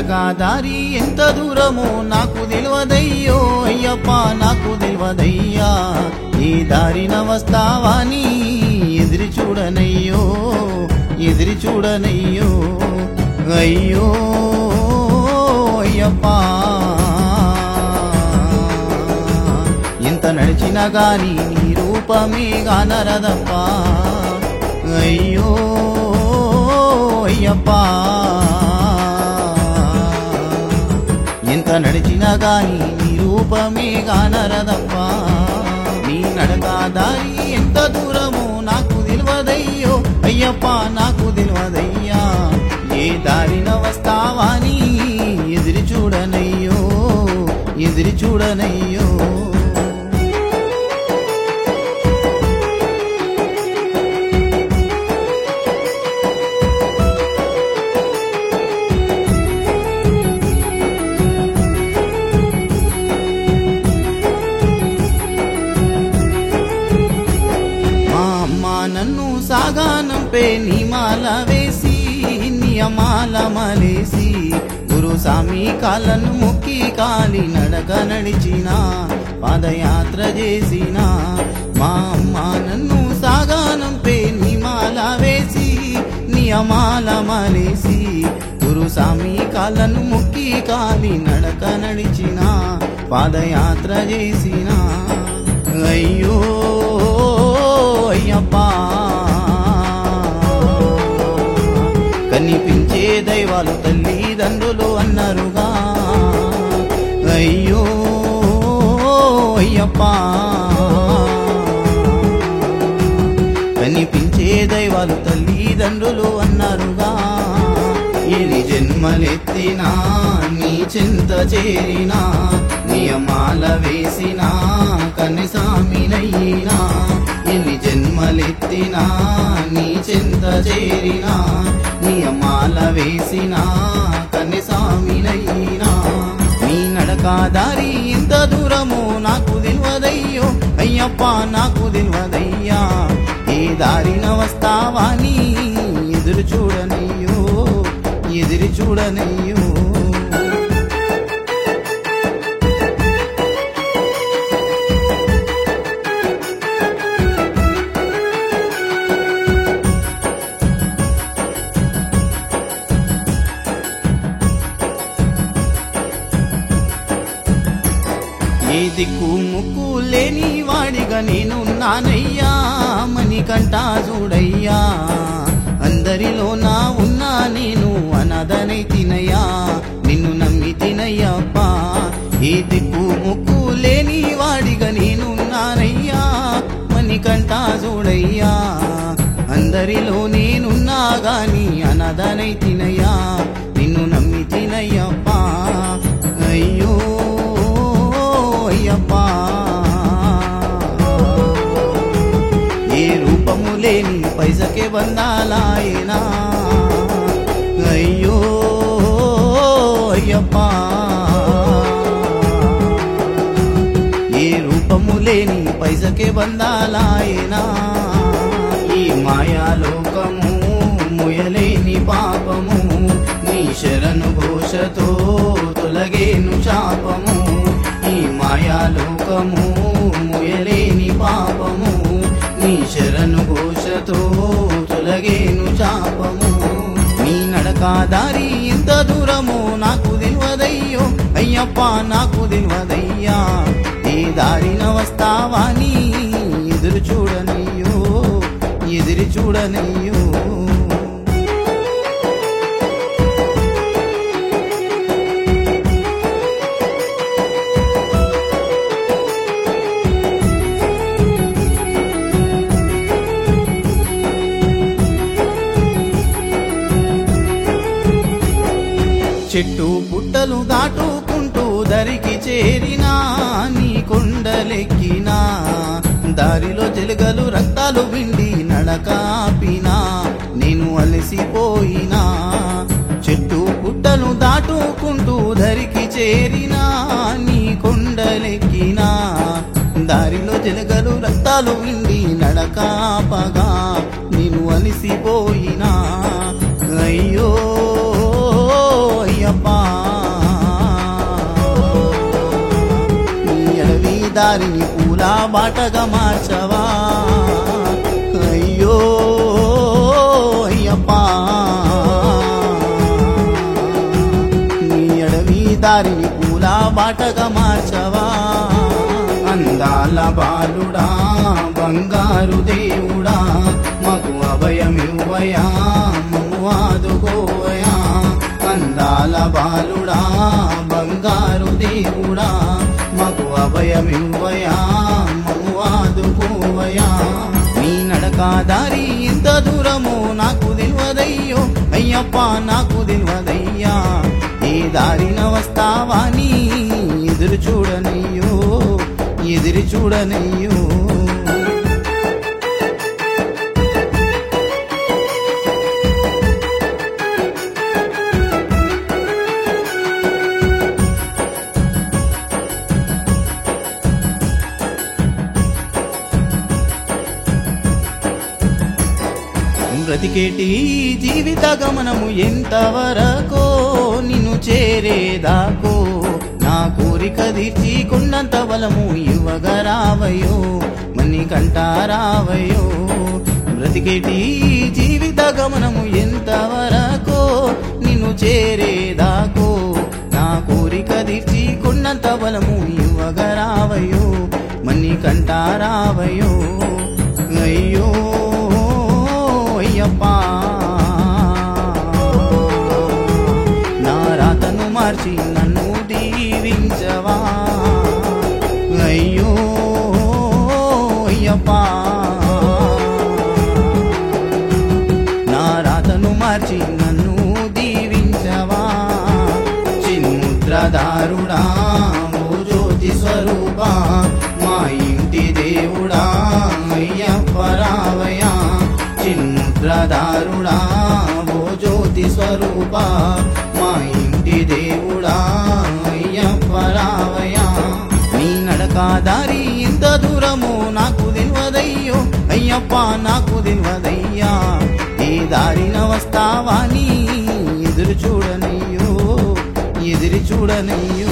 నడకా దారి ఎంత దూరమో నాకు తెలియదయ్యో అయ్యప్ప నాకు తెలియదయ్యా ఈ దారిన వస్తావాని ఎదిరి చూడనయ్యో ఎదిరి చూడనయ్యో అయ్యో అయ్యప్ప ఎంత నడిచినా గాని నీ రూపమే గానరదప్ప అయ్యో అయ్యప్ప ఎంత నడిచినా గాని నీ రూపమే గానరదప్ప నీ నడకా దారి ఎంత దూరమో నాకు తెలియదయ్యో అయ్యప్ప నాకు తెలియదయ్యా ఏ దారిన వస్తావాని ఎదిరి చూడనయ్యో ఎదిరి చూడనయ్యో నన్ను సాగానంపే నిమాల వేసి నియమాల మలేసి గురు స్వామి కాళ్ళను మొక్కి కాలి నడక నడిచిన పాదయాత్ర చేసిన మా అమ్మ నన్ను సాగానంపే నిమాల వేసి నియమాల మలేసి గురు స్వామి కాళ్ళను మొక్కి కాలి నడక నడిచిన పాదయాత్ర చేసిన అయ్యో అయ్యప్ప కనిపించే దైవాలు తల్లిదండ్రులు అన్నారుగా అయ్యో అయ్యప్ప కనిపించే దైవాలు తల్లిదండ్రులు అన్నారుగా ఎన్ని జన్మలెత్తినా నీ చింత చేరినా నియమాల వేసినా కనిసామినయ్యినా ఎన్ని జన్మలెత్తినా నీ చింత చేరినా నియమాల వేసినా కనిసామినయ్యినా నీ నడకా దారి ఎంత దూరమో నాకు తెలియదయ్యో అయ్యప్ప నాకు తెలియదయ్యా ఏ దారిన వస్తావాని ఎదురు చూడనయ్యో ఎదిరి చూడనయ్యో ఏ దిక్కు ముక్కు లేని వాడిగా నేనున్నానయ్యా మణికంఠ చూడయ్యా అందరిలో నా ఉన్నా నేను అనదనై తినయ్యా నిన్ను నమ్మి తినయ్యప్ప ఏ దిక్కు ముక్కు లేని వాడిగా నేనున్నానయ్యా మణికంఠ చూడయ్యా అందరిలో నేనున్నా గాని అనదనై తినయ్యా నిన్ను నమ్మి తినయ్యప్ప అయ్యో అయ్యప్ప ఏ రూపము లేని పైసకే బందాలాయనా అయ్యో అయ్యప్ప ఏ రూపము లేని పైసకే బందాలాయనా ఈ మాయాలోకము ముయలేని పాపము నీ శరణు ఘోషతో తొలగేను శాపము ఈ మాయాలోకము ముయలేని పాపము నీ శరణు ఘోషతో తొలగేను శాపము నీ నడకా దారి ఎంత దూరమో నాకు తెలియదయ్యో అయ్యప్ప నాకు తెలియదయ్యా ఏ దారిన వస్తావాని ఎదురు చూడనయ్యో ఎదిరి చూడనయ్యో చెట్టు పుట్టలు దాటుకుంటూ దరికి చేరినా నీ కొండలెక్కినా దారిలో జలగలు రక్తాలు విండి నడకాపినా నేను అలసిపోయినా చెట్టు పుట్టలు దాటుకుంటూ దరికి చేరినా నీ కొండలెక్కినా దారిలో జలగలు రక్తాలు విండి నడకాపగా నేను అలసిపోయినా అయ్యో అయ్యప్ప దారిని పూల బాటగా మార్చవా అయ్యో అయ్యప్పా నీ అడవి దారిని పూల బాటగా మార్చవా అందాల బాలుడా బంగారు దేవుడా మాకు అభయమివ్వయా మమ్ము ఆదుకోవయా అందాల బాలుడా బంగారు దేవుడా మాకు అభయమివ్వయా మమ్ము ఆదుకోవయా నీ నడక దారి ఇంత దూరము నాకు తెలియదయ్యో అయ్యప్ప నాకు తెలియదయ్యా ఏ దారిన వస్తావా నీ ఎదురు చూడనయ్యో ఎదురు చూడనయ్యో బ్రతికేటి జీవిత గమనము ఎంతవరకో నిన్ను చేరేదాకో నా కోరిక తీర్చి కొండంత బలము ఇవ్వగరావయో మన్ని కంటారావయో బ్రతికేటి జీవిత గమనము ఎంతవరకో నిన్ను చేరేదాకో నా కోరిక తీర్చి కొండంత బలము ఇవ్వగరావయో మన్ని కంటారావయో అయ్యో అయ్యప్పా నా రాతను మార్చి నన్ను దీవించవా అయ్యో అయ్యప్పా నా రాతను మార్చి నన్ను దీవించవా చిన్ముద్రదారుడా ఓ జ్యోతి స్వరూపా మా ఇంటి దేవుడా అయ్యప్ప రావయ్యా చిన్ముద్రదారుడా ఓ జ్యోతి స్వరూపా మా ఇంటి దేవుడా అయ్యప్ప రావయ్యా నీ నడక దారి ఇంత దూరము నాకు తెలియదయ్యో అయ్యప్ప నాకు తెలియదయ్యా ఏ దారిన వస్తావా నీ ఎదురు చూడనయ్యో ఎదురు చూడనయ్యో